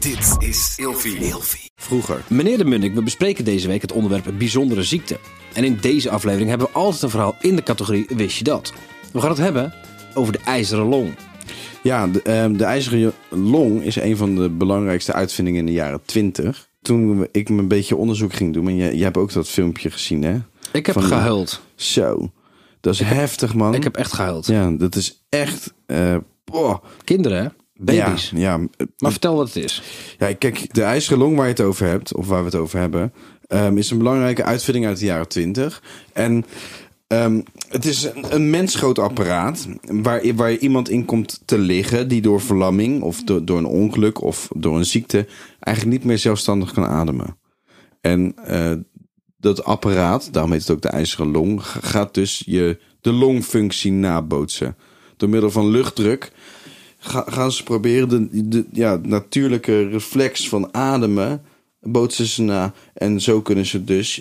Dit is Ilfie. Vroeger. Meneer de Munnik, we bespreken deze week het onderwerp bijzondere ziekte. En in deze aflevering hebben we altijd een verhaal in de categorie Wist je dat? We gaan het hebben over de ijzeren long. Ja, de ijzeren long is een van de belangrijkste uitvindingen in de jaren 20. Toen ik een beetje onderzoek ging doen, en jij hebt ook dat filmpje gezien, hè? Ik heb gehuild. Zo, dat is heftig, man. Ik heb echt gehuild. Ja, dat is echt... Kinderen, hè? Baby's. Ja. Maar vertel wat het is. Ja, kijk, de ijzeren long waar je het over hebt, of waar we het over hebben, is een belangrijke uitvinding uit de jaren 20. En het is een mensgroot apparaat waar iemand in komt te liggen die door verlamming of door een ongeluk of door een ziekte eigenlijk niet meer zelfstandig kan ademen. En dat apparaat, daarom heet het ook de ijzeren long, gaat dus de longfunctie nabootsen. Door middel van luchtdruk gaan ze proberen de natuurlijke reflex van ademen bootsen ze na. En zo kunnen ze dus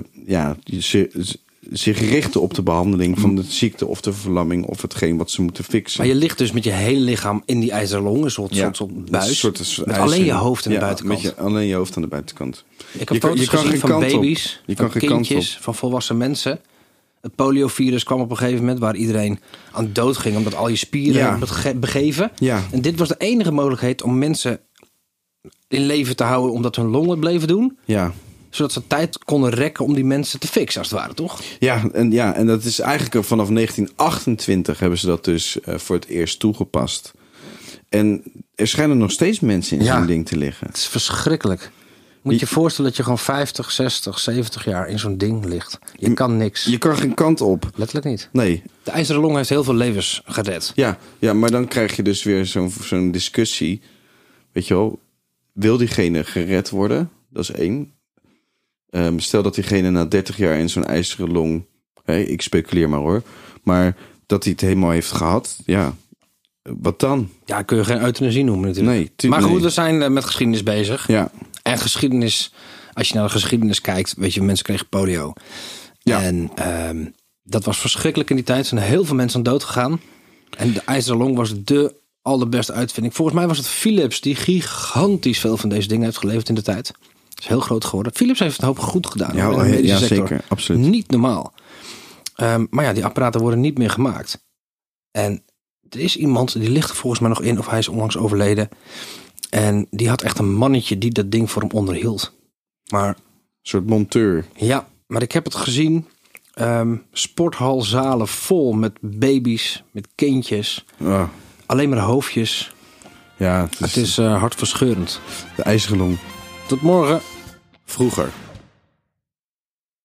zich richten op de behandeling van de ziekte of de verlamming of hetgeen wat ze moeten fixen. Maar je ligt dus met je hele lichaam in die ijzeren long, een soort buis. Met alleen je hoofd aan de buitenkant. Alleen je hoofd aan de buitenkant. Ik heb foto's gezien van baby's, van kindjes, van volwassen mensen. Het poliovirus kwam op een gegeven moment waar iedereen aan dood ging omdat al je spieren begeven. Ja. En dit was de enige mogelijkheid om mensen in leven te houden omdat hun longen bleven doen. Ja. Zodat ze tijd konden rekken om die mensen te fixen, als het ware, toch? Ja, en dat is eigenlijk vanaf 1928 hebben ze dat dus voor het eerst toegepast. En er schijnen nog steeds mensen in zo'n ding te liggen. Het is verschrikkelijk. Moet je je voorstellen dat je gewoon 50, 60, 70 jaar in zo'n ding ligt. Je kan niks. Je kan geen kant op. Letterlijk niet. Nee. De ijzeren long heeft heel veel levens gered. Ja, maar dan krijg je dus weer zo'n discussie. Weet je wel, wil diegene gered worden? Dat is 1. Stel dat diegene na 30 jaar in zo'n ijzeren long... ik speculeer maar hoor. Maar dat hij het helemaal heeft gehad. Ja, wat dan? Ja, kun je geen euthanasie noemen natuurlijk. Nee, maar goed, we zijn met geschiedenis bezig. Ja. En geschiedenis, als je naar de geschiedenis kijkt, weet je, mensen kregen polio. Ja. En dat was verschrikkelijk in die tijd. Er zijn heel veel mensen aan dood gegaan. En de ijzeren long was de allerbeste uitvinding. Volgens mij was het Philips die gigantisch veel van deze dingen heeft geleverd in de tijd. Het is heel groot geworden. Philips heeft een hoop goed gedaan. Ja, in de medische sector. Zeker. Absoluut. Niet normaal. Maar ja, die apparaten worden niet meer gemaakt. En er is iemand, die ligt er volgens mij nog in, of hij is onlangs overleden. En die had echt een mannetje die dat ding voor hem onderhield. Maar, een soort monteur. Ja, maar ik heb het gezien. Sporthalzalen vol met baby's, met kindjes. Alleen maar hoofdjes. Ja, het is hartverscheurend. De ijzeren long. Tot morgen. Vroeger.